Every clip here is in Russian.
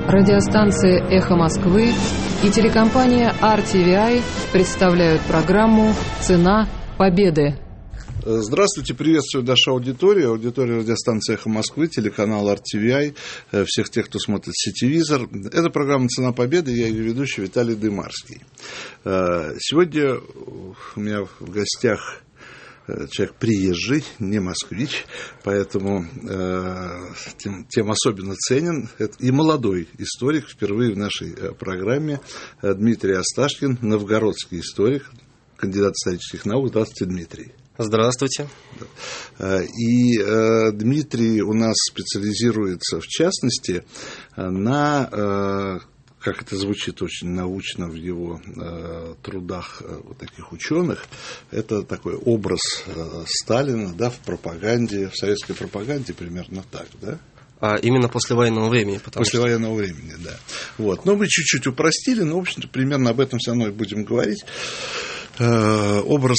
Радиостанция «Эхо Москвы» и телекомпания RTVI представляют программу «Цена победы». Здравствуйте, приветствую нашу аудиторию радиостанции «Эхо Москвы», телеканал RTVI, всех тех, кто смотрит сетевизор. Это программа «Цена победы», я ее ведущий Виталий Дымарский. Сегодня у меня в гостях человек приезжий, не москвич, поэтому тем особенно ценен. Это и молодой историк, впервые в нашей программе, Дмитрий Асташкин, новгородский историк, кандидат исторических наук. Здравствуйте, Дмитрий. Здравствуйте. И Дмитрий у нас специализируется, в частности, на, как это звучит очень научно в его трудах вот таких ученых, это такой образ Сталина, да, в пропаганде, в советской пропаганде примерно так, да? Именно послевоенного времени. Послевоенного времени, да. Вот. Но мы чуть-чуть упростили, но, в общем-то, примерно об этом все равно и будем говорить. Образ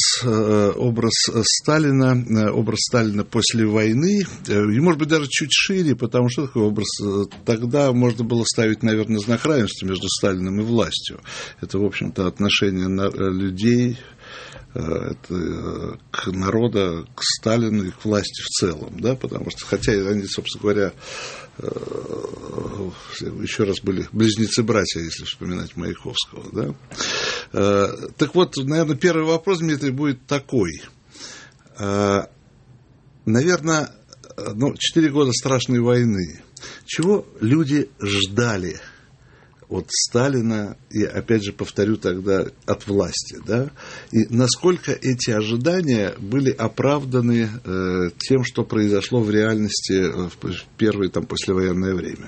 Сталина после войны, и, может быть, даже чуть шире, потому что такой образ тогда можно было ставить, наверное, знак равенства между Сталиным и властью. Это, в общем-то, отношение людей, к народу, к Сталину и к власти в целом, да, потому что, хотя они, собственно говоря, еще раз были близнецы-братья, если вспоминать Маяковского, да. Так вот, наверное, первый вопрос, Дмитрий, будет такой. Наверное, 4 года страшной войны. Чего люди ждали от Сталина, и, опять же, повторю тогда, от власти, да, и насколько эти ожидания были оправданы тем, что произошло в реальности в первое послевоенное время?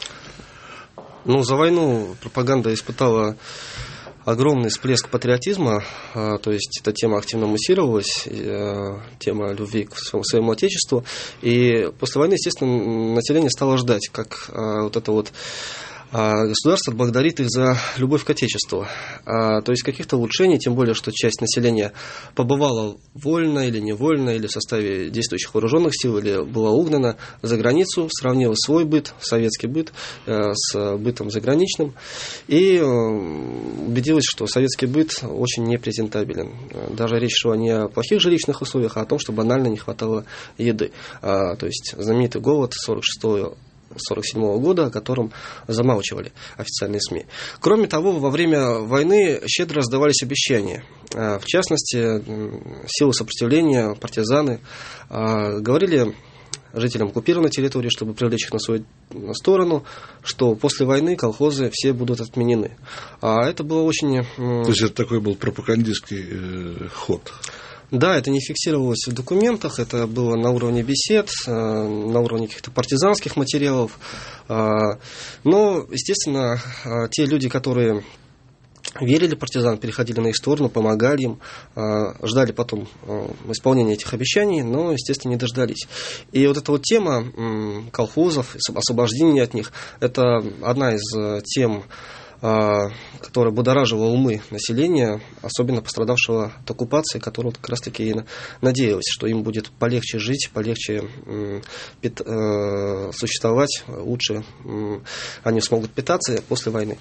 За войну пропаганда испытала огромный всплеск патриотизма, то есть эта тема активно муссировалась, тема любви к своему отечеству, и после войны, естественно, население стало ждать, как вот это вот государство благодарит их за любовь к Отечеству. То есть каких-то улучшений, тем более, что часть населения побывала вольно или невольно, или в составе действующих вооруженных сил, или была угнана за границу, сравнила свой быт, советский быт, с бытом заграничным, и убедилась, что советский быт очень непрезентабелен. Даже речь шла не о плохих жилищных условиях, а о том, что банально не хватало еды. То есть знаменитый голод 1947 года, о котором замалчивали официальные СМИ. Кроме того, во время войны щедро раздавались обещания. В частности, силы сопротивления, партизаны говорили жителям оккупированной территории, чтобы привлечь их на свою сторону, что после войны колхозы все будут отменены. А это было очень... То есть это такой был пропагандистский ход? Да, это не фиксировалось в документах, это было на уровне бесед, на уровне каких-то партизанских материалов. Но, естественно, те люди, которые верили партизан, переходили на их сторону, помогали им, ждали потом исполнения этих обещаний, но, естественно, не дождались. И вот эта вот тема колхозов, освобождения от них, это одна из тем, которая будоражила умы населения, особенно пострадавшего от оккупации, которого как раз-таки и надеялась, что им будет полегче жить, полегче существовать, лучше они смогут питаться после войны.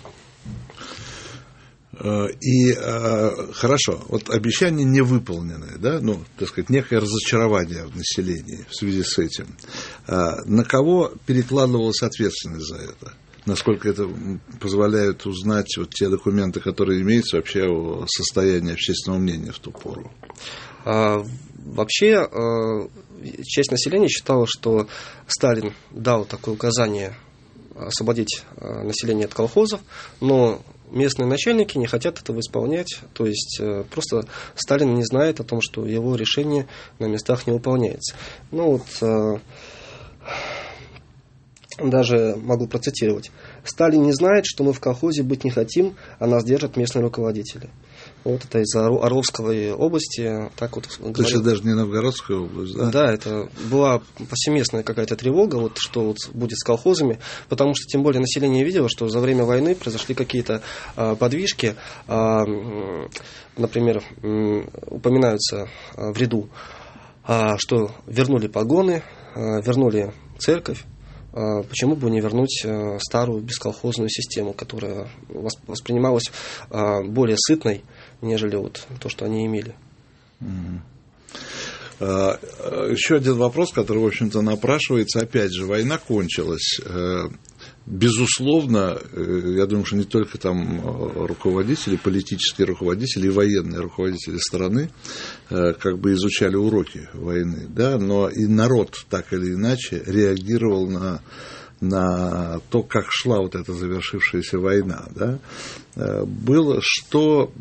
И хорошо, вот обещания не выполнены, да, так сказать, некое разочарование в населении в связи с этим. На кого перекладывалась ответственность за это? Насколько это позволяет узнать вот те документы, которые имеются вообще о состоянии общественного мнения в ту пору? Вообще, часть населения считала, что Сталин дал такое указание освободить население от колхозов, но местные начальники не хотят этого исполнять, то есть просто Сталин не знает о том, что его решение на местах не выполняется. Даже могу процитировать. «Сталин не знает, что мы в колхозе быть не хотим, а нас держат местные руководители». Вот это из Орловской области. Так вот то есть это даже не Новгородская область, да? Да, это была повсеместная какая-то тревога, что вот будет с колхозами, потому что тем более население видело, что за время войны произошли какие-то подвижки. Например, упоминаются в ряду, что вернули погоны, вернули церковь. почему бы не вернуть старую бесколхозную систему, которая воспринималась более сытной, нежели вот то, что они имели. Еще один вопрос, который, в общем-то, напрашивается. Опять же, война кончилась. Безусловно, я думаю, что не только там руководители, политические руководители и военные руководители страны как бы изучали уроки войны, да, но и народ так или иначе реагировал на то, как шла вот эта завершившаяся война, да. Было что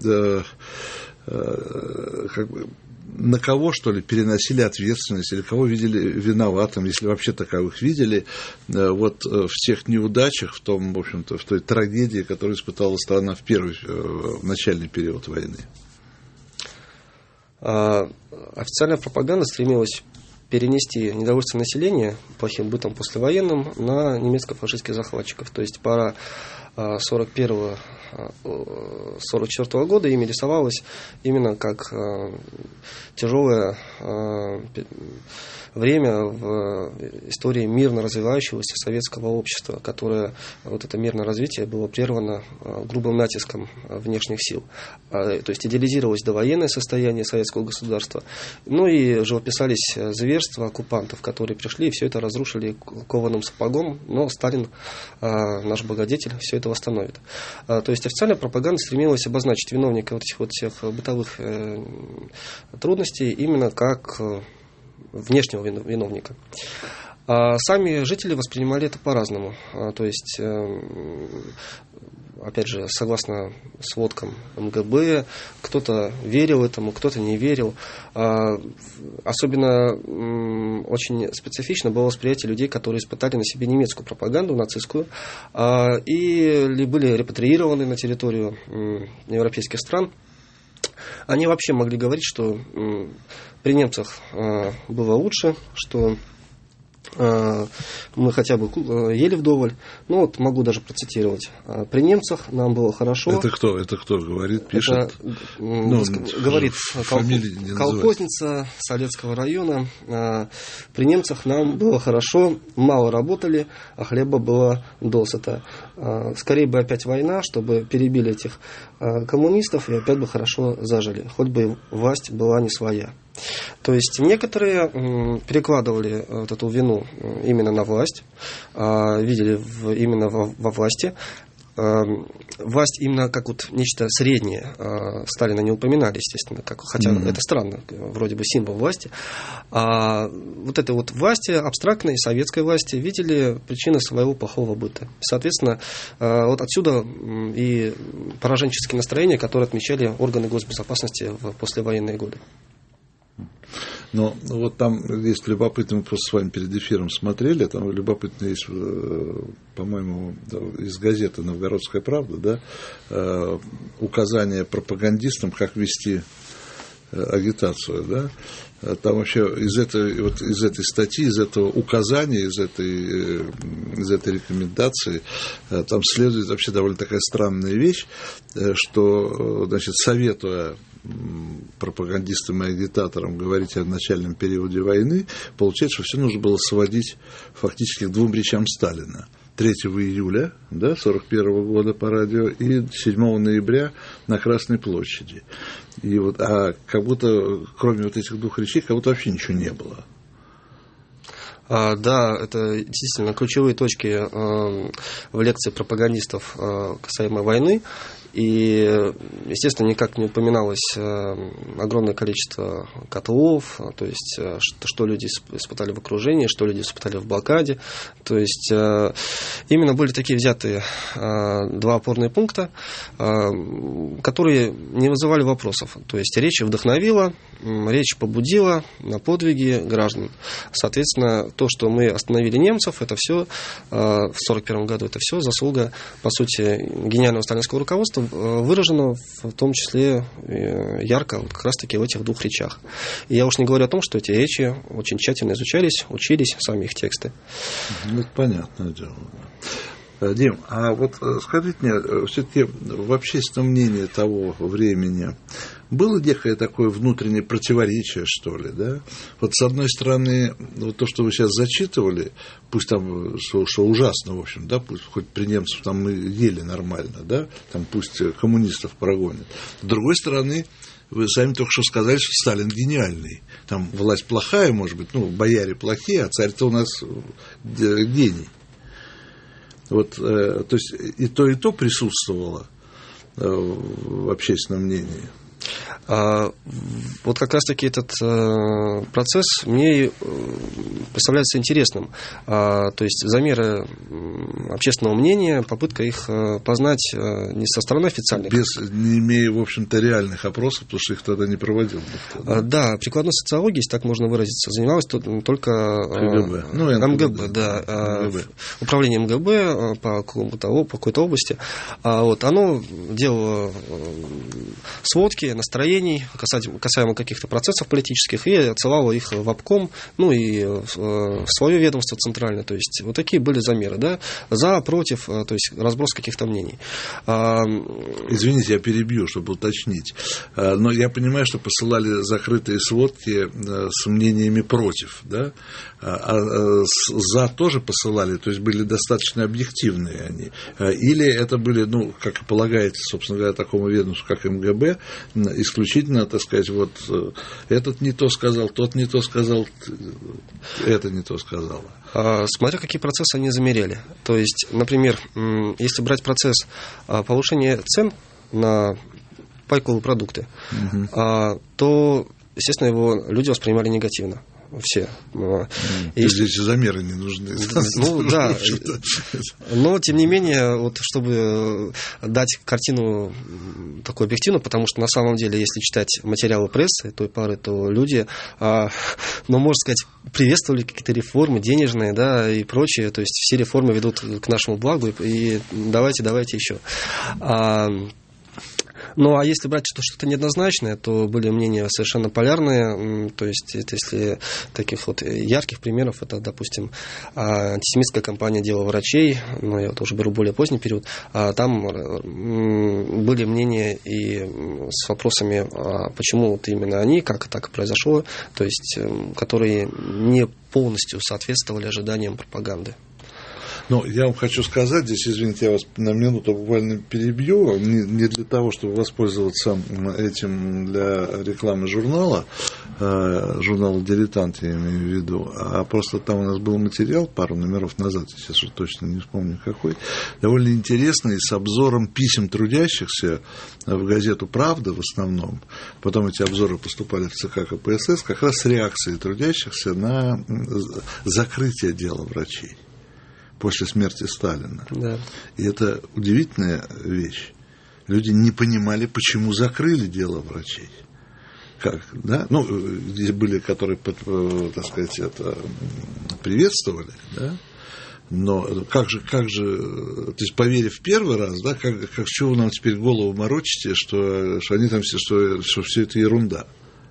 как бы на кого, что ли, переносили ответственность, или кого видели виноватым, если вообще таковых видели, вот в тех неудачах, в том, в общем-то, в той трагедии, которую испытала страна в начальный период войны? Официальная пропаганда стремилась перенести недовольство населения плохим бытом послевоенным на немецко-фашистских захватчиков. То есть пора 1941-1944 года ими рисовалось именно как тяжелое время в истории мирно развивающегося советского общества, которое, вот это мирное развитие было прервано грубым натиском внешних сил. То есть идеализировалось довоенное состояние советского государства, ну и живописались зверства оккупантов, которые пришли и все это разрушили кованым сапогом, но Сталин, наш благодетель, все это восстановит. То есть официальная пропаганда стремилась обозначить виновника вот этих вот всех бытовых трудностей именно как внешнего виновника. А сами жители воспринимали это по-разному. То есть, опять же, согласно сводкам МГБ, кто-то верил этому, кто-то не верил. Особенно очень специфично было восприятие людей, которые испытали на себе немецкую пропаганду, нацистскую, и были репатриированы на территорию европейских стран. Они вообще могли говорить, что при немцах было лучше, что мы хотя бы ели вдоволь. Ну вот могу даже процитировать. При немцах нам было хорошо. Это кто говорит, пишет? Говорит колхозница Солецкого района. При немцах нам было хорошо, мало работали, а хлеба было досыта. Скорее бы опять война, чтобы перебили этих коммунистов и опять бы хорошо зажили. Хоть бы власть была не своя. То есть некоторые перекладывали вот эту вину именно на власть, видели именно во власти. Власть именно как вот нечто среднее. Сталина не упоминали, естественно, хотя это странно, вроде бы символ власти. А вот этой вот власти, абстрактной советской власти, видели причины своего плохого быта. Соответственно, вот отсюда и пораженческие настроения, которые отмечали органы госбезопасности в послевоенные годы. Но вот там есть любопытно, мы просто с вами перед эфиром смотрели, там любопытно есть, по-моему, из газеты «Новгородская правда», да, указание пропагандистам, как вести агитацию, да. Там вообще из этой статьи, из этого указания, из этой рекомендации, там следует вообще довольно такая странная вещь, что, значит, советуя пропагандистам и агитаторам говорить о начальном периоде войны, получается, что все нужно было сводить фактически к двум речам Сталина. 3 июля 1941 года по радио и 7 ноября на Красной площади. И вот, как будто, кроме вот этих двух речей, как будто вообще ничего не было. Да, это действительно ключевые точки в лекции пропагандистов касаемо войны. И, естественно, никак не упоминалось огромное количество котлов, то есть, что люди испытали в окружении, что люди испытали в блокаде. То есть, именно были такие взятые два опорные пункта, которые не вызывали вопросов. То есть, речь вдохновила, речь побудила на подвиги граждан. Соответственно, то, что мы остановили немцев, это все в 1941 году, это все заслуга, по сути, гениального сталинского руководства, выражено в том числе ярко как раз-таки в этих двух речах. И я уж не говорю о том, что эти речи очень тщательно изучались, учились, сами их тексты. Ну, это понятное дело. Дим, а вот скажите мне, все-таки в общественном мнении того времени было некое такое внутреннее противоречие, что ли, да? Вот с одной стороны, вот то, что вы сейчас зачитывали, пусть там, что ужасно, в общем, да, пусть хоть при немцах там мы ели нормально, да, там пусть коммунистов прогонят. С другой стороны, вы сами только что сказали, что Сталин гениальный. Там власть плохая, может быть, бояре плохие, а царь-то у нас гений. Вот, то есть и то присутствовало в общественном мнении. Вот как раз-таки этот процесс мне представляется интересным. То есть замеры общественного мнения, попытка их познать не со стороны официальных. Не имея, в общем-то, реальных опросов, потому что их тогда не проводил никто. Да, прикладной социологией, если так можно выразиться, занималась только МГБ. МГБ. Управление МГБ по какой-то области. Оно делало сводки, настроений касаемо каких-то процессов политических, и отсылало их в обком, и в свое ведомство центральное. То есть вот такие были замеры, да, за, против, то есть разброс каких-то мнений. Извините, я перебью, чтобы уточнить. Но я понимаю, что посылали закрытые сводки с мнениями против, да? За тоже посылали, то есть были достаточно объективные они. Или это были, как и полагается, собственно говоря, такому ведомству, как МГБ, исключительно, так сказать, вот этот не то сказал, тот не то сказал, это не то сказал. Смотря какие процессы они замеряли. То есть, например, если брать процесс повышения цен на пайковые продукты, то, естественно, его люди воспринимали негативно. Все. Здесь замеры не нужны. Да. Но, тем не менее, вот, чтобы дать картину такую объективную, потому что на самом деле, если читать материалы прессы той поры, то люди, можно сказать, приветствовали какие-то реформы денежные, да, и прочее. То есть все реформы ведут к нашему благу, и давайте еще. А если брать что-то неоднозначное, то были мнения совершенно полярные. То есть, если таких вот ярких примеров, это, допустим, антисемитская кампания «Дело врачей», но я вот уже беру более поздний период, там были мнения и с вопросами, почему вот именно они, как так произошло, то есть, которые не полностью соответствовали ожиданиям пропаганды. Я вам хочу сказать, здесь, извините, я вас на минуту буквально перебью, не для того, чтобы воспользоваться этим для рекламы журнала «Дилетант», я имею в виду, а просто там у нас был материал пару номеров назад, я сейчас уже точно не вспомню какой, довольно интересный, с обзором писем трудящихся в газету «Правда» в основном, потом эти обзоры поступали в ЦК КПСС, как раз с реакцией трудящихся на закрытие дела врачей после смерти Сталина. Да. И это удивительная вещь. Люди не понимали, почему закрыли дело врачей. Как, да? Здесь были, которые, так сказать, это приветствовали, да? Но как же, то есть, поверив первый раз, да, как чего вы нам теперь голову морочите, что они там все, что все это ерунда.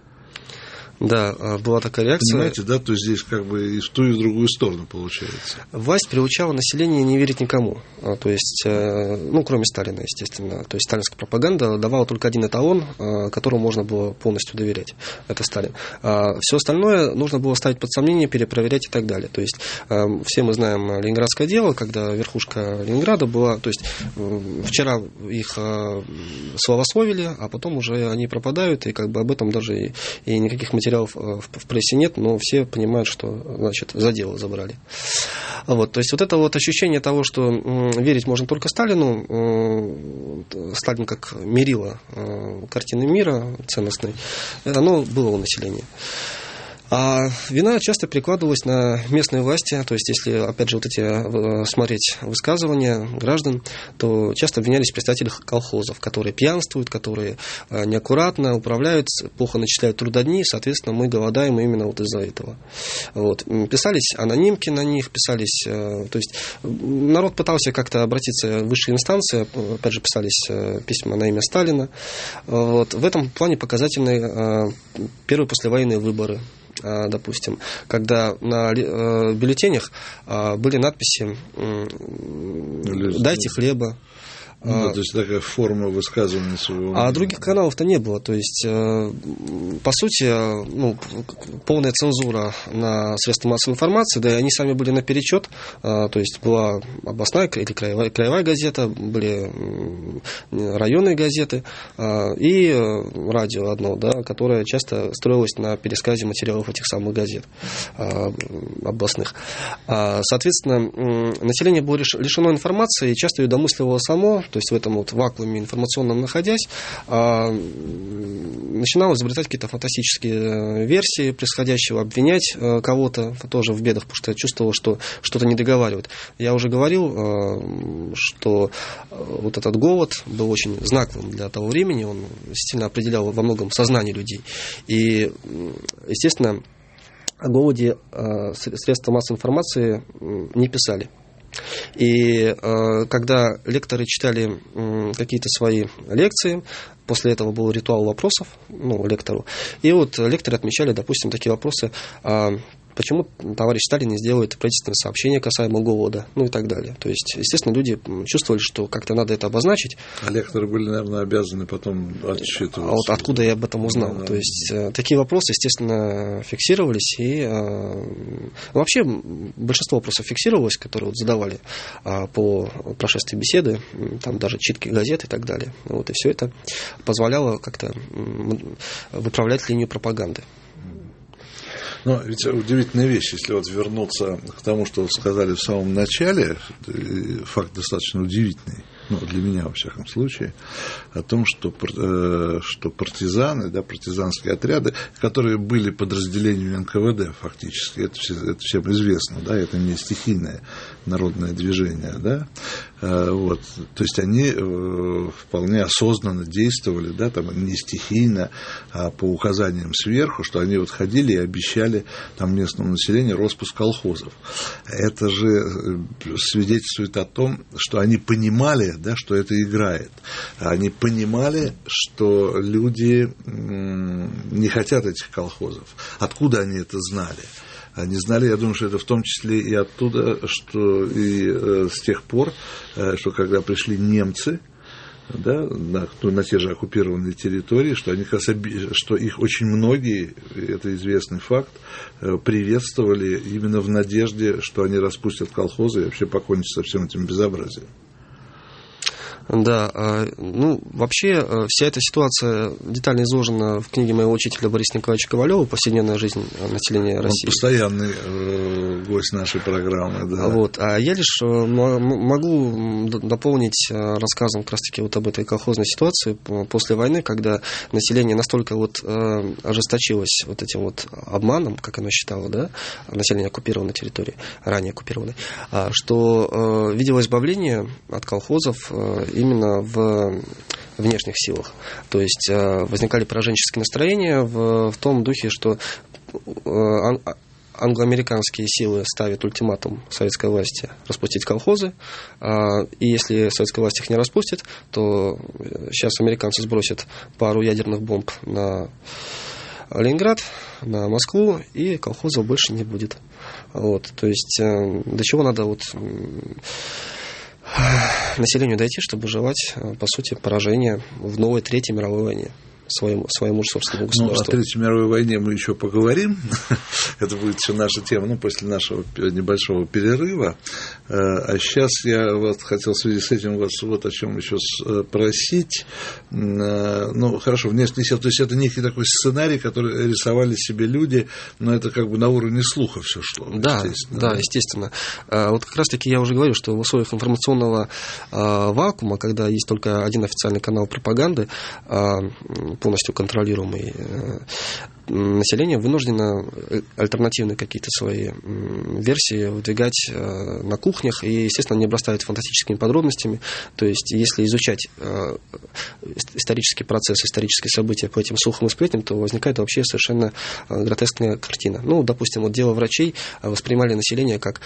Да, была такая реакция. Понимаете, да, то здесь как бы и в ту, и в другую сторону получается. Власть приучала население не верить никому. То есть, кроме Сталина, естественно. То есть, сталинская пропаганда давала только один эталон, которому можно было полностью доверять. Это Сталин. Все остальное нужно было ставить под сомнение, перепроверять и так далее. То есть, все мы знаем Ленинградское дело, когда верхушка Ленинграда была. То есть, вчера их славословили, а потом уже они пропадают, и как бы об этом даже и никаких материалов в прессе нет, но все понимают, что, значит, за дело забрали. То есть, вот это вот ощущение того, что верить можно только Сталину, Сталин как мерило картины мира ценностной, оно было у населения. А вина часто перекладывалась на местные власти, то есть, если, опять же, вот эти смотреть высказывания граждан, то часто обвинялись представители колхозов, которые пьянствуют, которые неаккуратно управляют, плохо начисляют трудодни, соответственно, мы голодаем именно вот из-за этого. Писались анонимки на них, писались, то есть, народ пытался как-то обратиться в высшие инстанции, опять же, писались письма на имя Сталина. В этом плане показательны первые послевоенные выборы. допустим, когда на бюллетенях были надписи «Дайте хлеба». То есть такая форма высказывания своего мнения. А других каналов-то не было. То есть, по сути, полная цензура на средства массовой информации, да и они сами были наперечет. То есть была областная или краевая газета, были районные газеты и радио одно, да, которое часто строилось на пересказе материалов этих самых газет областных. Соответственно, население было лишено информации и часто ее домысливало само. То есть в этом вот вакууме информационном находясь, начинал изобретать какие-то фантастические версии происходящего, обвинять кого-то тоже в бедах, потому что чувствовал, что что-то не договаривают. Я уже говорил, что вот этот голод был очень знаковым для того времени, он сильно определял во многом сознание людей. И, естественно, о голоде средства массовой информации не писали. И когда лекторы читали какие-то свои лекции, после этого был ритуал вопросов лектору, и вот лекторы отмечали, допустим, такие вопросы: почему товарищ Сталин не сделает правительственное сообщение касаемо голода, и так далее. То есть, естественно, люди чувствовали, что как-то надо это обозначить. А лекторы были, наверное, обязаны потом отчитываться. А вот откуда я об этом узнал? То есть, такие вопросы, естественно, фиксировались. И вообще большинство вопросов фиксировалось, которые задавали по прошествии беседы, там даже читки газет и так далее. И все это позволяло как-то выправлять линию пропаганды. Но ведь удивительная вещь, если вот вернуться к тому, что вы сказали в самом начале, факт достаточно удивительный, для меня, во всяком случае, о том, что партизаны, партизанские отряды, которые были подразделениями НКВД фактически, это всем известно, это не стихийное народное движение, то есть они вполне осознанно действовали, не стихийно, а по указаниям сверху, что они ходили и обещали местному населению распуск колхозов. Это же свидетельствует о том, что они понимали, что это играет. Они понимали, что люди не хотят этих колхозов. Откуда они это знали? Они знали, я думаю, что это в том числе и оттуда, что и с тех пор, что когда пришли немцы, на те же оккупированные территории, что их очень многие, это известный факт, приветствовали именно в надежде, что они распустят колхозы и вообще покончат со всем этим безобразием. Да, вообще вся эта ситуация детально изложена в книге моего учителя Бориса Николаевича Ковалева «Повседневная жизнь населения России». Он постоянный гость нашей программы. Да. А я лишь могу дополнить рассказом как раз-таки об этой колхозной ситуации после войны, когда население настолько ожесточилось этим обманом, как оно считало, население оккупированной территории, ранее оккупированной, что видело избавление от колхозов именно в внешних силах. То есть возникали пораженческие настроения в том духе, что англоамериканские силы ставят ультиматум советской власти распустить колхозы, и если советская власть их не распустит, то сейчас американцы сбросят пару ядерных бомб на Ленинград, на Москву, и колхозов больше не будет. То есть до чего надо населению дойти, чтобы желать, по сути, поражения в новой Третьей мировой войне своему же собственному государству. О Третьей мировой войне мы еще поговорим. Это будет все наша тема, после нашего небольшого перерыва. А сейчас я хотел в связи с этим вас о чем еще спросить. Хорошо, внешний сил. То есть это некий такой сценарий, который рисовали себе люди, но это на уровне слуха все шло. Да, естественно. Как раз-таки я уже говорил, что в условиях информационного вакуума, когда есть только один официальный канал пропаганды, полностью контролируемый, население вынуждено альтернативные какие-то свои версии выдвигать на кухнях и, естественно, не обрастают фантастическими подробностями. То есть, если изучать исторический процесс, исторические события по этим слухам и сплетням, то возникает вообще совершенно гротескная картина. Допустим, дело врачей воспринимали население как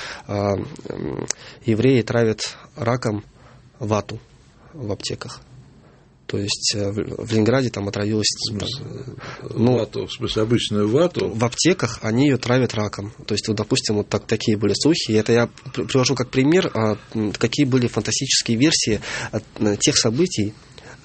евреи травят раком вату в аптеках. То есть в Ленинграде там отравилась... Вату, в смысле обычную вату? В аптеках они ее травят раком. То есть, вот, допустим, вот такие были слухи. И это я привожу как пример, какие были фантастические версии тех событий,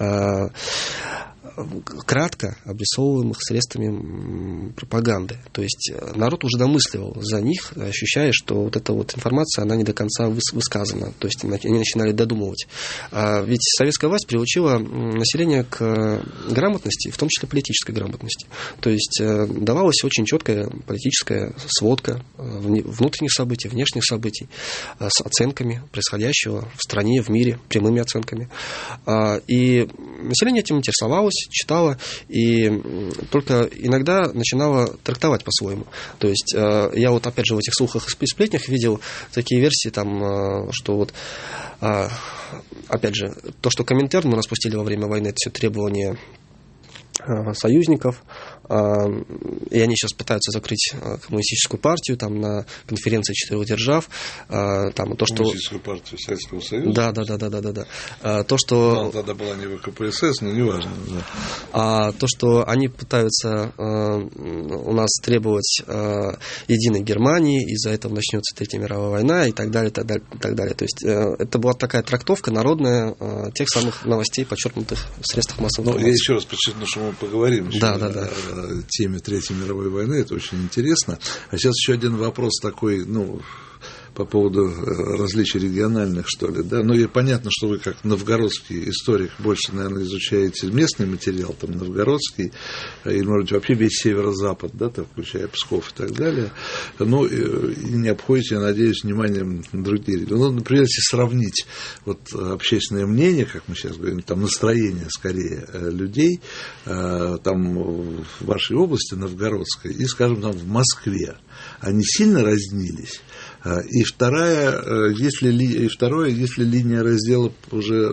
кратко обрисовываемых средствами пропаганды. То есть народ уже домысливал за них, ощущая, что вот эта вот информация, она не до конца высказана. То есть они начинали додумывать. Ведь советская власть приучила население к грамотности, в том числе политической грамотности. То есть давалась очень четкая политическая сводка внутренних событий, внешних событий с оценками происходящего в стране, в мире, прямыми оценками. И население этим интересовалось, читала и только иногда начинала трактовать по-своему. То есть я вот опять же в этих слухах и сплетнях видел такие версии, там, что вот опять же, то, что Коминтерн мы распустили во время войны, это все требования союзников, и они сейчас пытаются закрыть коммунистическую партию там, на конференции 4 держав. Там, то, что... Коммунистическую партию Советского Союза? Да. То, что... Она тогда была не в КПСС, но неважно. Да. То, что они пытаются у нас требовать единой Германии, из-за этого начнется Третья мировая война и так далее, так далее. То есть это была такая трактовка народная тех самых новостей, подчеркнутых в средствах массовой информации. Я еще раз подчеркну, что мы поговорим о теме Третьей мировой войны, это очень интересно. А сейчас еще один вопрос такой, по поводу различий региональных, что ли, да, и понятно, что вы как новгородский историк больше, наверное, изучаете местный материал, там, новгородский, или, может быть, вообще весь северо-запад, да, там, включая Псков и так далее, и не обходите, я надеюсь, вниманием другие регионы. Например, если сравнить вот общественное мнение, как мы сейчас говорим, там, настроение, скорее, людей, там, в вашей области, новгородской, и, скажем, там, в Москве, они сильно разнились. И второе, если линия раздела уже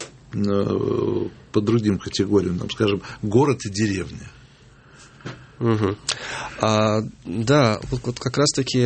по другим категориям, там, скажем, город и деревня. Угу. Да, вот как раз-таки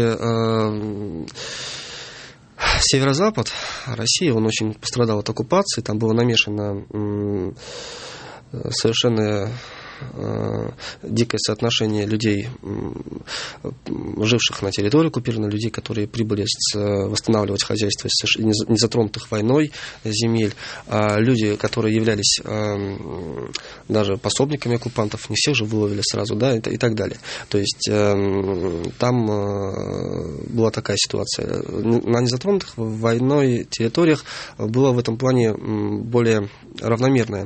северо-запад России, он очень пострадал от оккупации, там было намешано совершенно дикое соотношение людей, живших на территории оккупированной, людей, которые прибыли восстанавливать хозяйство из незатронутых войной земель, люди, которые являлись даже пособниками оккупантов, не всех же выловили сразу, да, и так далее. То есть там была такая ситуация. На незатронутых войной территориях было в этом плане более равномерное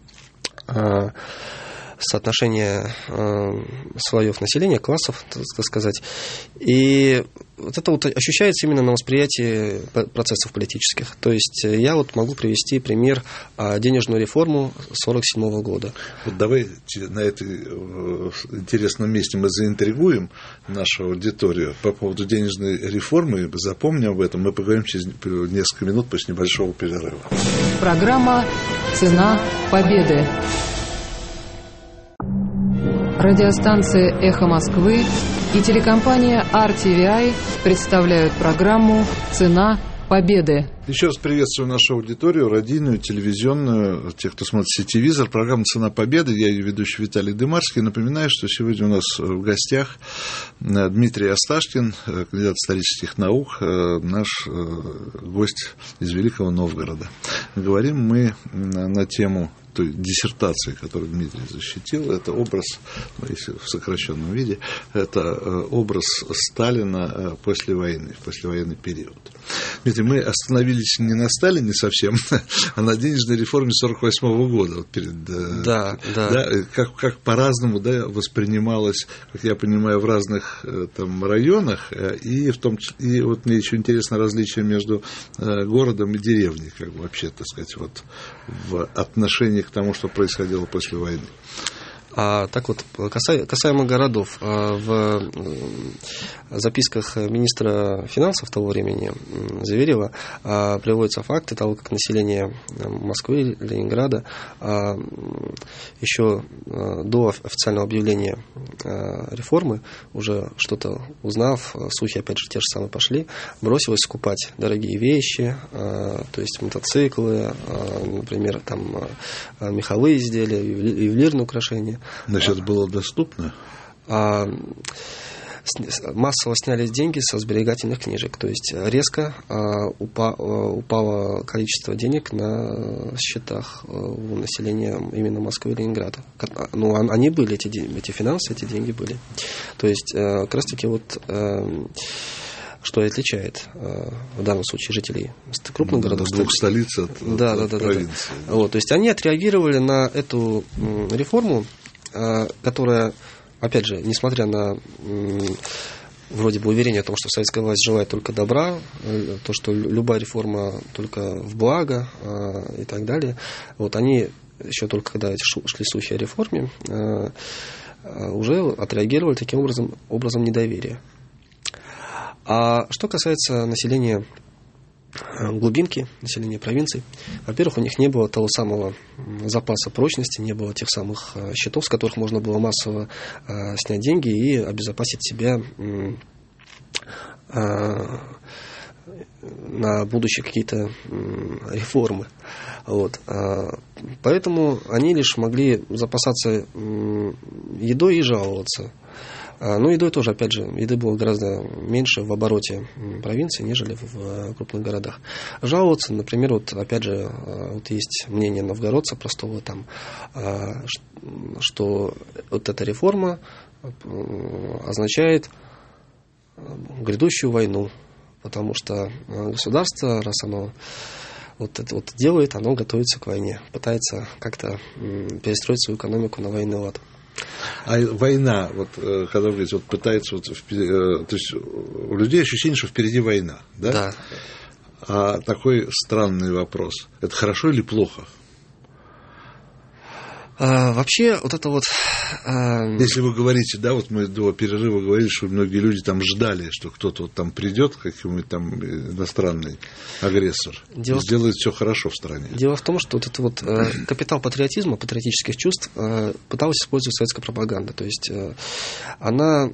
соотношение слоев населения, классов, так сказать. И вот это вот ощущается именно на восприятии процессов политических. То есть я вот могу привести пример денежную реформу 1947 года. Вот давайте на этой интересном месте мы заинтригуем нашу аудиторию по поводу денежной реформы. Запомним об этом. Мы поговорим через несколько минут после небольшого перерыва. Программа «Цена победы». Радиостанция «Эхо Москвы» и телекомпания RTVI представляют программу «Цена победы». Еще раз приветствую нашу аудиторию, радийную, телевизионную, тех, кто смотрит сетевизор. Программа «Цена победы». Я ее ведущий Виталий Дымарский. Напоминаю, что сегодня у нас в гостях Дмитрий Асташкин, кандидат исторических наук, наш гость из Великого Новгорода. Говорим мы на тему той диссертации, которую Дмитрий защитил, это образ, если в сокращенном виде, это образ Сталина после войны, в послевоенный период. Дмитрий, мы остановились не на Сталине совсем, а на денежной реформе 1948 года. Вот перед, да. Как по-разному, да, воспринималось, как я понимаю, в разных там районах, и вот мне еще интересно различие между городом и деревней, как бы вообще, так сказать, вот в отношении к тому, что происходило после войны. Так вот, касаемо городов, в записках министра финансов того времени Зверева приводятся факты того, как население Москвы, Ленинграда еще до официального объявления реформы, уже что-то узнав, слухи опять же те же самые пошли, бросилось скупать дорогие вещи, то есть мотоциклы, например, там меховые изделия, ювелирные украшения. Значит, было доступно? Массово снялись деньги со сберегательных книжек, то есть резко упало количество денег на счетах у населения именно Москвы и Ленинграда. Ну, они были, эти финансы, эти деньги были. То есть как раз таки вот что и отличает в данном случае жителей крупных городов. Двух столиц от провинции. Вот, то есть они отреагировали на эту реформу, которая, опять же, несмотря на вроде бы уверение о том, что советская власть желает только добра, то, что любая реформа только в благо и так далее, вот они еще только когда шли слухи о реформе, уже отреагировали таким образом недоверие. А что касается населения глубинки, населения провинций, во-первых, у них не было того самого запаса прочности, не было тех самых счетов, с которых можно было массово снять деньги и обезопасить себя на будущее какие-то реформы. Вот. Поэтому они лишь могли запасаться едой и жаловаться. Ну, едой тоже, опять же, еды было гораздо меньше в обороте провинции, нежели в крупных городах. Жаловаться, например, вот, опять же, вот есть мнение новгородца простого там, что вот эта реформа означает грядущую войну, потому что государство, раз оно вот это вот делает, оно готовится к войне, пытается как-то перестроить свою экономику на военный лад. А война, вот когда вы говорите, вот пытается, вот, то есть у людей ощущение, что впереди война, да? Да. А такой странный вопрос. Это хорошо или плохо? Вообще, вот это вот... Если вы говорите, да, вот мы до перерыва говорили, что многие люди там ждали, что кто-то вот там придет, какой-нибудь там иностранный агрессор, и сделает все хорошо в стране. Дело в том, что вот это вот капитал патриотизма, патриотических чувств пыталась использовать советская пропаганда. То есть она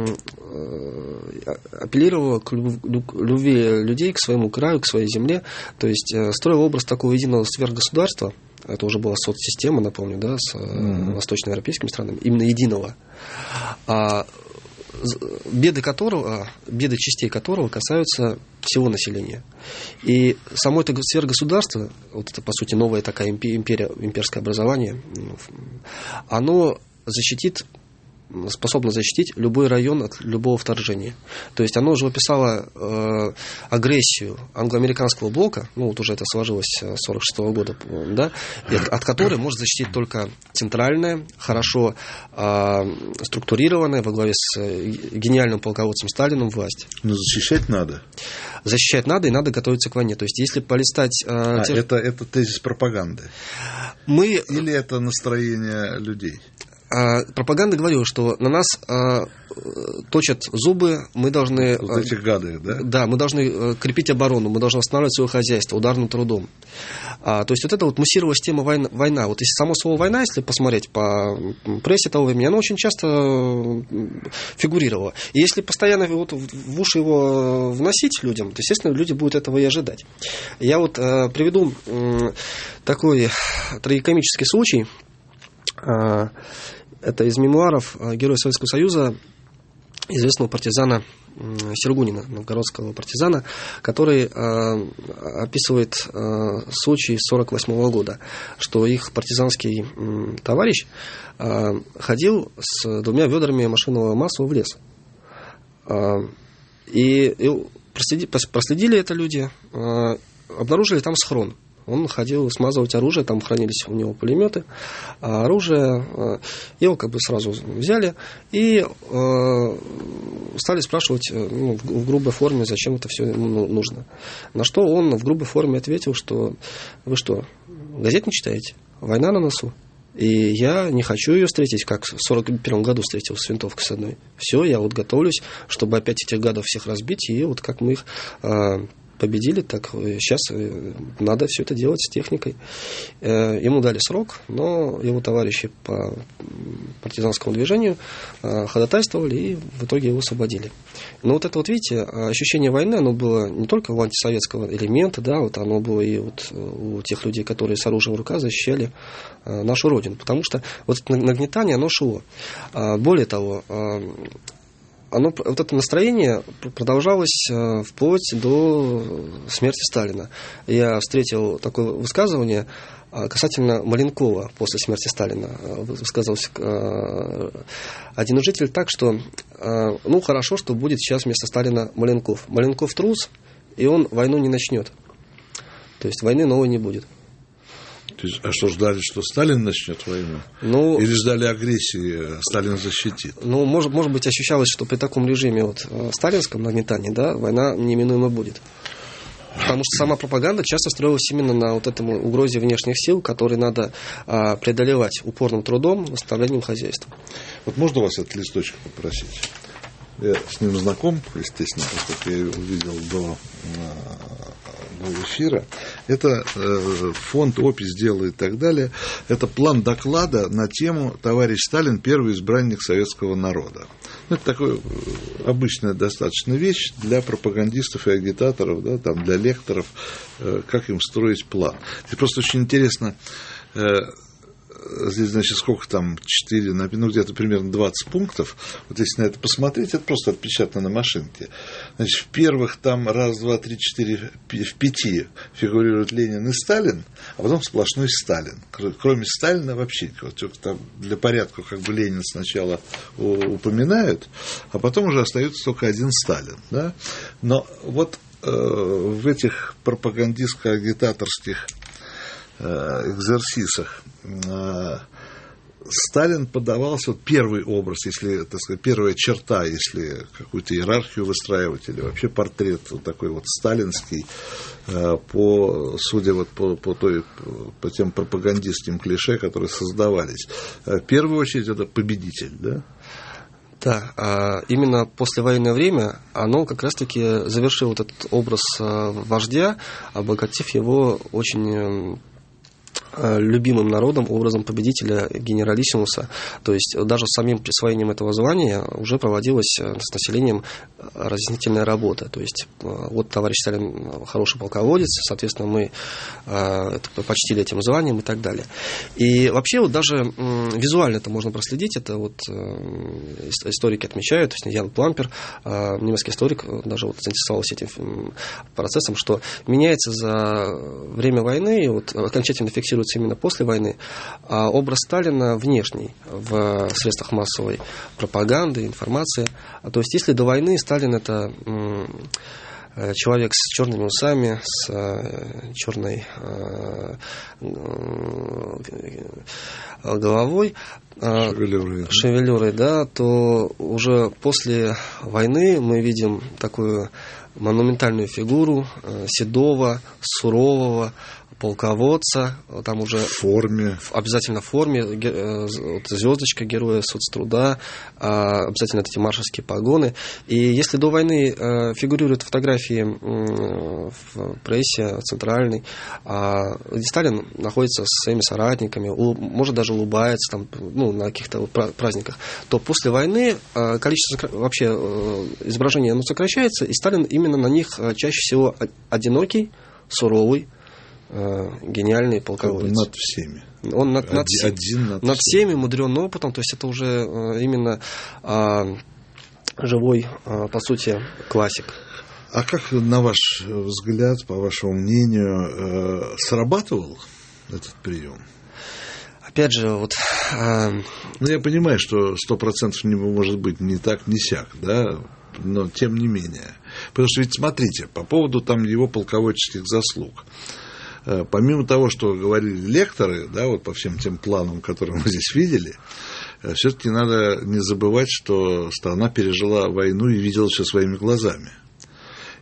апеллировала к любви людей к своему краю, к своей земле, то есть строила образ такого единого сверхгосударства. Это уже была соцсистема, напомню, да, с восточноевропейскими странами, именно единого, беды частей которого касаются всего населения. И само это сверхгосударство, вот это, по сути, новое такое имперское образование, оно способно защитить любой район от любого вторжения. То есть оно уже описало агрессию англо-американского блока, ну вот уже это сложилось с 1946 года, да, от которой может защитить только центральная, хорошо структурированная во главе с гениальным полководцем Сталиным власть. Но защищать надо. Защищать надо, и надо готовиться к войне. То есть если полистать... Это тезис пропаганды? Или это настроение людей? Пропаганда говорила, что на нас точат зубы, мы должны... Вот эти гады, да? Да, мы должны крепить оборону, мы должны восстанавливать свое хозяйство ударным трудом. То есть вот это вот муссировалась тема война. Вот если само слово «война», если посмотреть по прессе того времени, оно очень часто фигурировало. И если постоянно вот в уши его вносить людям, то, естественно, люди будут этого и ожидать. Я вот приведу такой трагикомический случай. Это из мемуаров героя Советского Союза, известного партизана Сергунина, новгородского партизана, который описывает случай с 1948 года, что их партизанский товарищ ходил с 2 ведрами машинного масла в лес. И проследили это люди, обнаружили там схрон. Он ходил смазывать оружие, там хранились у него пулеметы, а оружие его как бы сразу взяли и стали спрашивать в грубой форме, зачем это все нужно. На что он в грубой форме ответил, что вы что, газет не читаете? Война на носу. И я не хочу ее встретить, как в 1941 году встретил с винтовкой с одной. Все, я вот готовлюсь, чтобы опять этих гадов всех разбить, и вот как мы их победили, так сейчас надо все это делать с техникой. Ему дали срок, но его товарищи по партизанскому движению ходатайствовали и в итоге его освободили. Но вот это вот, видите, ощущение войны, оно было не только у антисоветского элемента, да, вот оно было и вот у тех людей, которые с оружием в руках защищали нашу Родину. Потому что вот это нагнетание, оно шло. Более того, вот это настроение продолжалось вплоть до смерти Сталина. Я встретил такое высказывание касательно Маленкова после смерти Сталина. Высказался один житель так, что хорошо, что будет сейчас вместо Сталина Маленков. Маленков трус, и он войну не начнет. То есть войны новой не будет. А что, ждали, что Сталин начнет войну? Или ждали агрессии, Сталин защитит? Может быть, ощущалось, что при таком режиме сталинском нагнетании, да, война неминуемо будет. Потому что сама пропаганда часто строилась именно на вот этом угрозе внешних сил, которые надо преодолевать упорным трудом, восстановлением хозяйства. Вот можно вас этот листочек попросить? Я с ним знаком, естественно, поскольку я его увидел до эфира. Это фонд, опись делает и так далее. Это план доклада на тему «Товарищ Сталин – первый избранник советского народа». Это такая обычная достаточно вещь для пропагандистов и агитаторов, да, там, для лекторов, как им строить план. И просто очень интересно. Здесь, значит, сколько там, 4, где-то примерно 20 пунктов. Вот если на это посмотреть, это просто отпечатано на машинке. Значит, в первых там 1, 2, 3, 4, в 5 фигурируют Ленин и Сталин, а потом сплошной Сталин. Кроме Сталина вообще никого. Только там для порядка как бы Ленин сначала упоминают, а потом уже остается только один Сталин. Да? Но вот в этих пропагандистско-агитаторских экзерсисах Сталин подавался, вот первый образ, если, так сказать, первая черта, если какую-то иерархию выстраивать, или вообще портрет вот такой вот сталинский, судя вот по тем пропагандистским клише, которые создавались. В первую очередь это победитель, да? Да, именно послевоенное время оно как раз-таки завершило вот этот образ вождя, обогатив его очень любимым народом образом победителя генералиссимуса. То есть даже самим присвоением этого звания уже проводилась с населением разъяснительная работа. То есть вот товарищ Сталин хороший полководец, соответственно, мы почтили этим званием и так далее. И вообще вот даже визуально это можно проследить. Это вот историки отмечают, то есть Ян Плампер, немецкий историк, даже вот заинтересовался этим процессом, что меняется за время войны, и вот окончательно фиксируется именно после войны, образ Сталина внешний в средствах массовой пропаганды, информации. То есть, если до войны Сталин это человек с черными усами, с черной головой, шевелюрой, да, то уже после войны мы видим такую монументальную фигуру седого, сурового полководца, там уже в форме. Обязательно в форме, звездочка героя соцтруда, обязательно эти маршальские погоны. И если до войны фигурируют фотографии в прессе центральной, где Сталин находится с своими соратниками, может даже улыбается там, на каких-то праздниках, то после войны количество вообще изображений оно сокращается, и Сталин именно на них чаще всего одинокий, суровый, гениальный полководец. Над всеми. Он над всеми, мудрен опытом, то есть это уже именно живой, по сути, классик. А как, на ваш взгляд, по вашему мнению, срабатывал этот прием? Опять же, вот... я понимаю, что 100% не может быть ни так, ни сяк, да, но тем не менее. Потому что ведь смотрите, по поводу там его полководческих заслуг. Помимо того, что говорили лекторы, да, вот по всем тем планам, которые мы здесь видели, все-таки надо не забывать, что страна пережила войну и видела все своими глазами.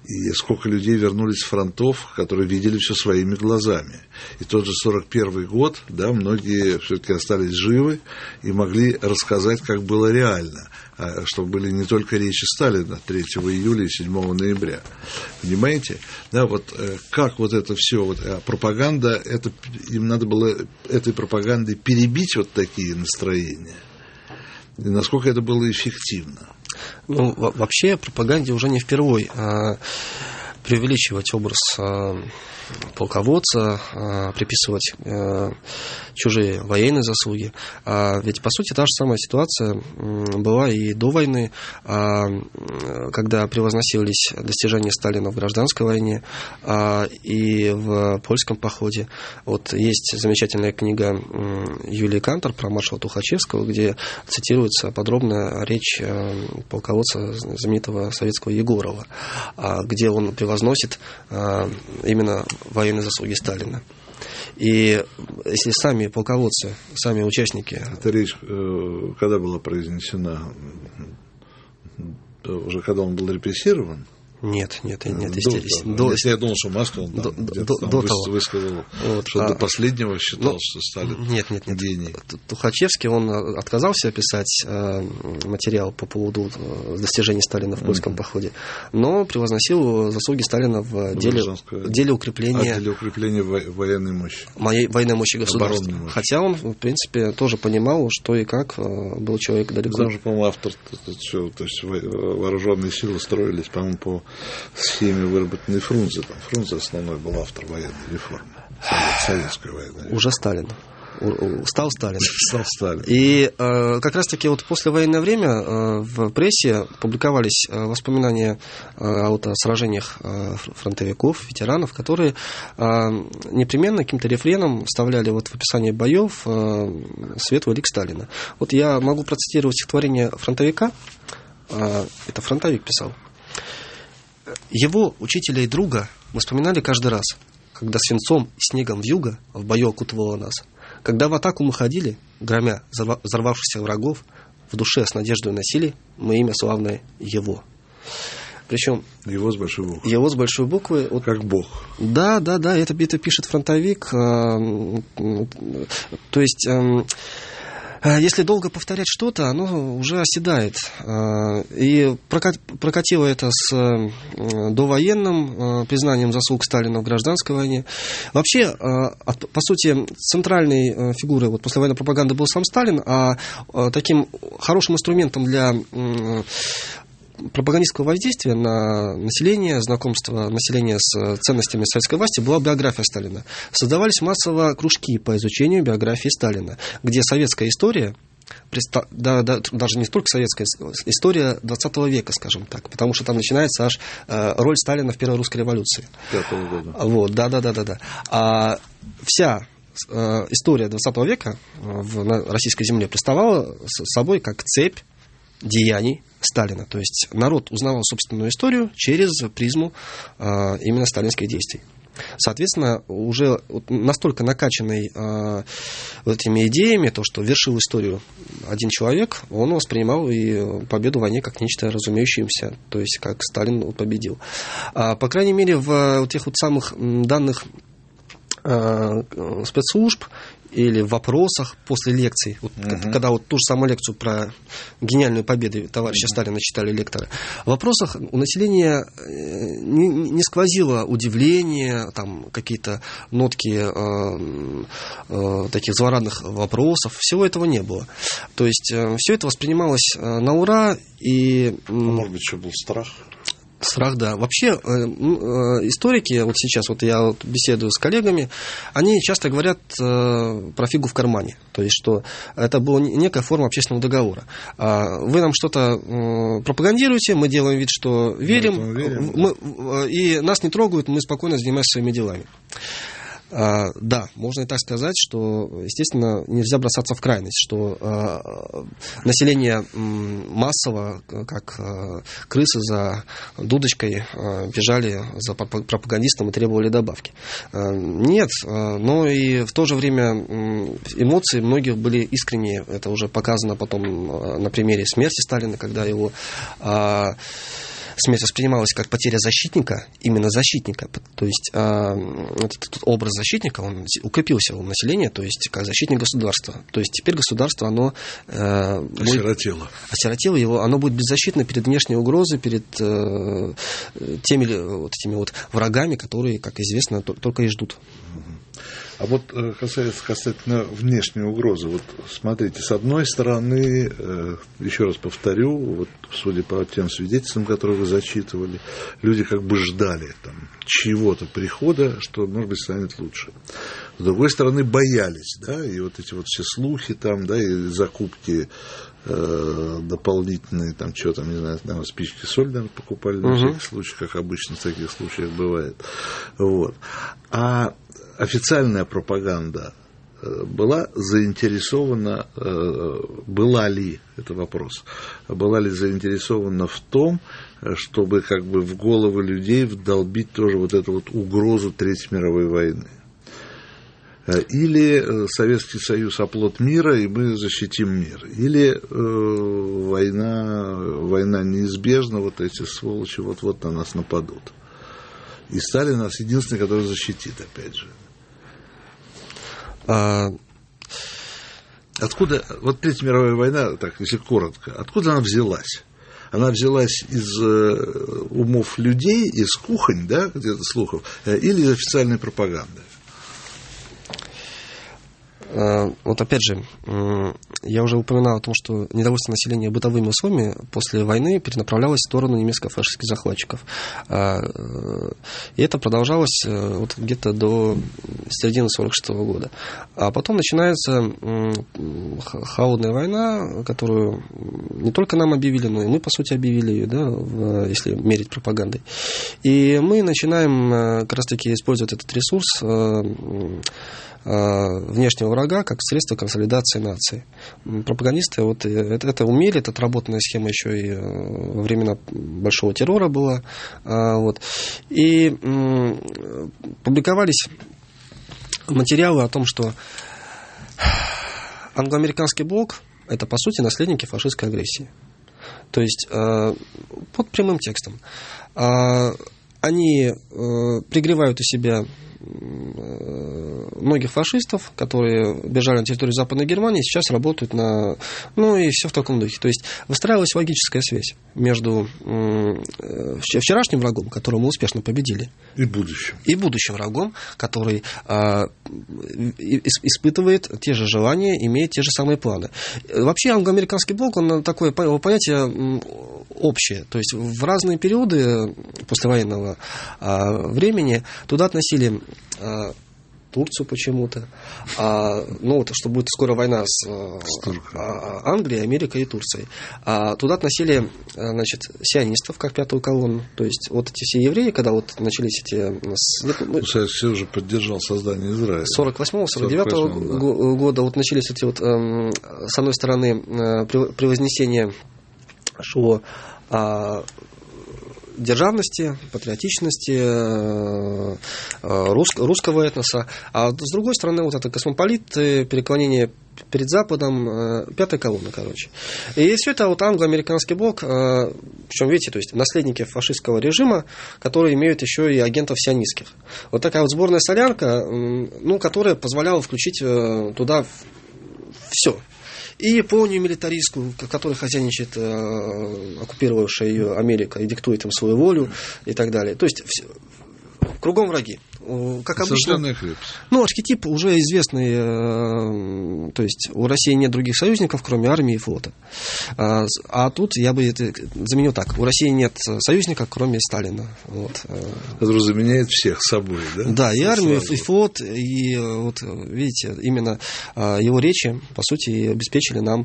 И сколько людей вернулись с фронтов, которые видели все своими глазами. И тот же 41 год, да, многие все-таки остались живы и могли рассказать, как было реально, что были не только речи Сталина 3 июля и 7 ноября. Понимаете? Да, вот как вот это все, вот, пропаганда, это, им надо было этой пропагандой перебить вот такие настроения. И насколько это было эффективно? Ну, вообще пропаганде уже не впервой преувеличивать образ полководца, приписывать чужие военные заслуги. Ведь, по сути, та же самая ситуация была и до войны, когда превозносились достижения Сталина в гражданской войне и в польском походе. Вот есть замечательная книга Юлии Кантор про маршала Тухачевского, где цитируется подробная речь полководца знаменитого советского Егорова, где он превозносит именно военные заслуги Сталина. И если сами полководцы, сами участники... Эта речь когда была произнесена? Уже когда он был репрессирован? Нет, я думал, что Маска он высказал, вот, что до последнего считал, что Сталин гений. Тухачевский, он отказался писать материал по поводу достижений Сталина в польском походе, но превозносил заслуги Сталина в деле укрепления... Для укрепления военной мощи. Военной мощи государства. Хотя он, в принципе, тоже понимал, что и как, был человек далеко... Он же, по-моему, автор, то есть вооруженные силы строились, по-моему, по схеме, выработанной Фрунзе. Там Фрунзе основной был автор военной реформы. Советской военной реформы. Уже Сталин. Стал Сталин. Стал Сталин. И как раз-таки вот послевоенное время в прессе публиковались воспоминания о сражениях фронтовиков, ветеранов, которые непременно каким-то рефреном вставляли вот в описание боев светлый лик Сталина. Вот я могу процитировать стихотворение фронтовика. Это фронтовик писал. Его учителя и друга мы вспоминали каждый раз, когда свинцом и снегом вьюга в бою окутывала нас. Когда в атаку мы ходили, громя взорвавшихся врагов, в душе с надеждой носили мы имя славное его. Причем его с большой буквы. Его с большой буквы. Вот, как Бог. Да, это пишет фронтовик. То есть... Если долго повторять что-то, оно уже оседает. И прокатило это с довоенным признанием заслуг Сталина в гражданской войне. Вообще, по сути, центральной фигурой послевоенной пропаганды был сам Сталин, а таким хорошим инструментом для пропагандистского воздействия на население, знакомство населения с ценностями советской власти была биография Сталина. Создавались массово кружки по изучению биографии Сталина, где советская история, даже не столько советская история 20 века, скажем так, потому что там начинается аж роль Сталина в Первой русской революции. 5-го года. Вот, да. А вся история 20 века на российской земле представляла собой как цепь деяний Сталина. То есть народ узнавал собственную историю через призму именно сталинских действий. Соответственно, уже настолько накачанный этими идеями, то, что вершил историю один человек, он воспринимал и победу в войне как нечто разумеющееся, то есть как Сталин победил. По крайней мере, в тех самых данных спецслужб или в вопросах после лекций, когда ту же самую лекцию про гениальную победу товарища Сталина читали лекторы, в вопросах у населения не сквозило удивление, там какие-то нотки таких злорадных вопросов, всего этого не было. То есть все это воспринималось на ура, и... Может быть, еще был страх? Страх, да. Вообще, историки, вот сейчас я беседую с коллегами, они часто говорят про фигу в кармане. То есть, что это была некая форма общественного договора. Вы нам что-то пропагандируете, мы делаем вид, что верим, и нас не трогают, мы спокойно занимаемся своими делами. Да, можно и так сказать, что, естественно, нельзя бросаться в крайность, что население массово, как крысы за дудочкой, бежали за пропагандистом и требовали добавки. Нет, но и в то же время эмоции многих были искренние. Это уже показано потом на примере смерти Сталина, когда его смерть воспринималась как потеря защитника, именно защитника. То есть этот образ защитника, он укрепился у населения, то есть как защитник государства. То есть теперь государство, оно осиротело его, оно будет беззащитно перед внешней угрозой, перед теми вот этими вот врагами, которые, как известно, только и ждут. А вот касательно внешней угрозы, вот смотрите, с одной стороны, еще раз повторю, вот судя по тем свидетельствам, которые вы зачитывали, люди как бы ждали там чьего-то прихода, что, может быть, станет лучше. С другой стороны, боялись, да, и вот эти вот все слухи там, да, и закупки дополнительные, там, что там, не знаю, наверное, спички, соль, наверное, покупали на всякий случай, как обычно в таких случаях бывает. Вот. А официальная пропаганда была заинтересована, была ли, это вопрос, была ли заинтересована в том, чтобы как бы в головы людей вдолбить тоже вот эту вот угрозу Третьей мировой войны? Или Советский Союз оплот мира, и мы защитим мир. Или война неизбежна, вот эти сволочи вот-вот на нас нападут. И Сталин нас единственный, который защитит, опять же. Откуда, вот Третья мировая война, так, если коротко, откуда она взялась? Она взялась из умов людей, из кухонь, да, где-то слухов, или из официальной пропаганды? Вот опять же, я уже упоминал о том, что недовольство населения бытовыми условиями после войны перенаправлялось в сторону немецко-фашистских захватчиков. И это продолжалось вот где-то до середины 1946 года. А потом начинается холодная война, которую не только нам объявили, но и мы, по сути, объявили ее, да, если мерить пропагандой. И мы начинаем как раз-таки использовать этот ресурс внешнего врага как средство консолидации нации. Пропагандисты вот это умели, это отработанная схема еще и во времена Большого террора была. Вот. И публиковались материалы о том, что англо-американский блок – это, по сути, наследники фашистской агрессии. То есть, под прямым текстом. Они пригревают у себя многих фашистов, которые бежали на территорию Западной Германии, сейчас работают на... Ну и все в таком духе. То есть выстраивалась логическая связь между вчерашним врагом, которого мы успешно победили, и будущим. И будущим врагом, который испытывает те же желания, имеет те же самые планы. Вообще англо-американский блок, он такое понятие общее. То есть в разные периоды послевоенного времени туда относили Турцию почему-то. Ну, вот, что будет скоро война с Англией, Америкой и Турцией. Туда относили, значит, сионистов, как пятую колонну. То есть, вот эти все евреи, когда вот начались эти... Советский Союз уже поддержал создание Израиля. 48-49 года вот начались эти вот, с одной стороны, превознесение шоу державности, патриотичности, русского этноса, а с другой стороны вот это космополиты, переклонение перед Западом, пятая колонна, короче. И все это вот англо-американский блок, причем, видите, то есть наследники фашистского режима, которые имеют еще и агентов сионистских. Вот такая вот сборная солянка, ну, которая позволяла включить туда все. И Японию милитаристскую, в которой хозяйничает оккупировавшая ее Америка и диктует им свою волю и так далее. То есть кругом враги. Как обычно, ну, архетип уже известный, то есть у России нет других союзников, кроме армии и флота. А тут я бы это заменил так: у России нет союзника, кроме Сталина. Вот. Это заменяет всех собой, да? Да, и армию, и флот, и вот видите, именно его речи, по сути, обеспечили нам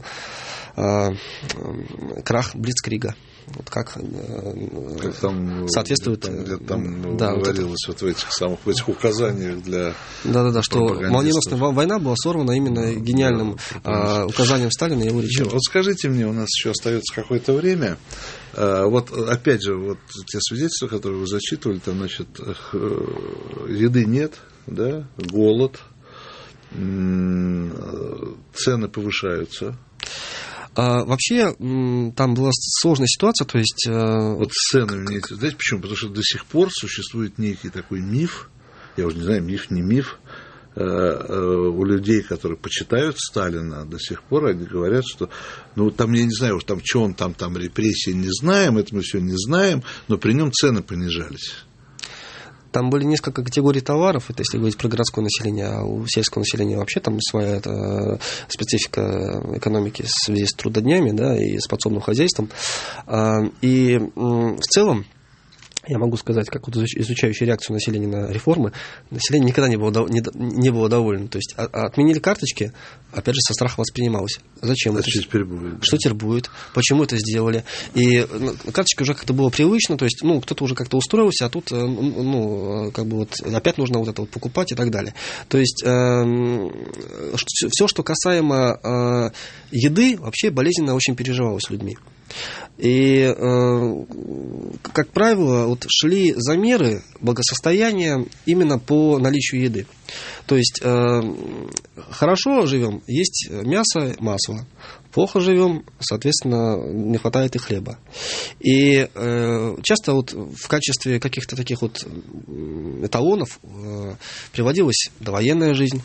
крах Блицкрига. Вот как там соответствует, там да, говорилось вот в этих указаниях для да, что молниеносная война была сорвана именно гениальным указанием Сталина и его речи. Вот скажите мне, у нас еще остается какое-то время. Вот опять же, вот те свидетельства, которые вы зачитывали, там, значит, еды нет, да, голод, цены повышаются. Вообще, там была сложная ситуация, то есть... Вот с ценами, знаете почему? Потому что до сих пор существует некий такой миф, я уже не знаю, миф, не миф, у людей, которые почитают Сталина до сих пор, они говорят, что, ну, там, я не знаю, уж там, что он там репрессии не знаем, это мы все не знаем, но при нем цены понижались. Там были несколько категорий товаров, это если говорить про городское население, а у сельского населения вообще там своя специфика экономики в связи с трудоднями, да, и с подсобным хозяйством. И в целом, я могу сказать, как вот изучающий реакцию населения на реформы, население никогда не было довольно. То есть отменили карточки, опять же, со страха воспринималось. Зачем это? Что теперь будет? Почему это сделали? И карточки уже как-то было привычно, то есть, ну, кто-то уже как-то устроился, а тут, ну, как бы вот опять нужно вот это вот покупать и так далее. То есть все, что касаемо еды, вообще болезненно очень переживалось людьми. И, как правило, вот шли замеры благосостояния именно по наличию еды. То есть, хорошо живем, есть мясо, масло. Плохо живем, соответственно, не хватает и хлеба. И часто вот в качестве каких-то таких вот эталонов приводилась довоенная жизнь.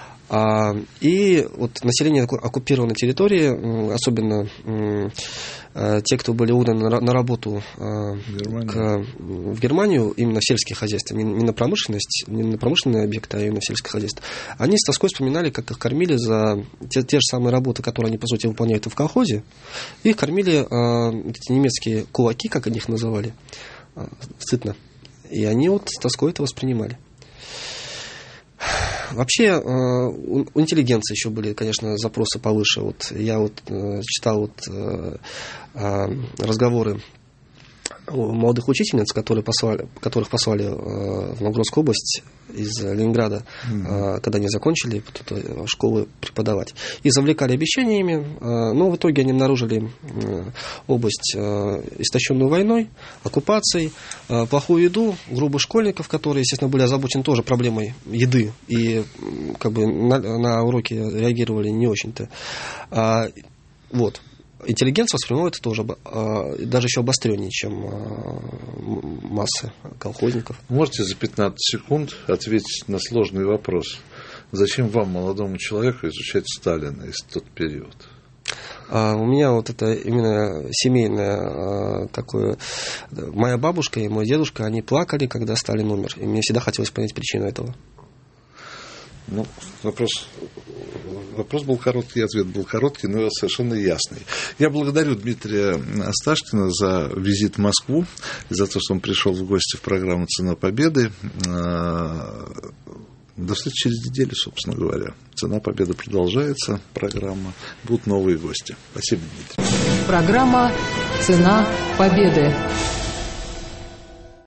И вот население оккупированной территории, особенно те, кто были уданы на работу в Германию, именно в сельские хозяйства, не на промышленность, не на промышленные объекты, а именно в сельское хозяйство, они с тоской вспоминали, как их кормили за те же самые работы, которые они, по сути, выполняют и в колхозе. Их кормили эти немецкие кулаки, как они их называли, сытно. И они вот с тоской это воспринимали. Вообще, у интеллигенции еще были, конечно, запросы повыше. Вот я вот читал вот разговоры молодых учительниц, которых послали в Новгородскую область из Ленинграда, когда они закончили школы преподавать. Их завлекали обещаниями, но в итоге они обнаружили область, истощенную войной, оккупацией, плохую еду, грубых школьников, которые, естественно, были озабочены тоже проблемой еды и как бы на уроки реагировали не очень-то. Вот. Интеллигенция воспринимает это тоже даже еще обостреннее, чем массы колхозников. Можете за 15 секунд ответить на сложный вопрос? Зачем вам, молодому человеку, изучать Сталина из тот период? У меня вот это именно семейное такое... Моя бабушка и мой дедушка, они плакали, когда Сталин умер. И мне всегда хотелось понять причину этого. Ну, вопрос был короткий, ответ был короткий, но совершенно ясный. Я благодарю Дмитрия Асташкина за визит в Москву, за то, что он пришел в гости в программу «Цена победы». До встречи через неделю, собственно говоря. «Цена победы» продолжается, программа. Будут новые гости. Спасибо, Дмитрий. Программа «Цена победы».